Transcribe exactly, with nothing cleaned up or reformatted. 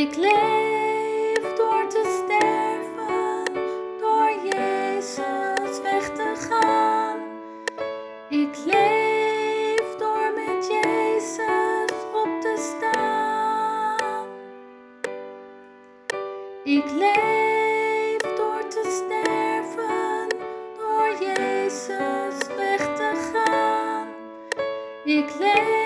Ik leef door te sterven, door Jezus weg te gaan. Ik leef door met Jezus op te staan. Ik leef door te sterven, door Jezus weg te gaan. Ik leef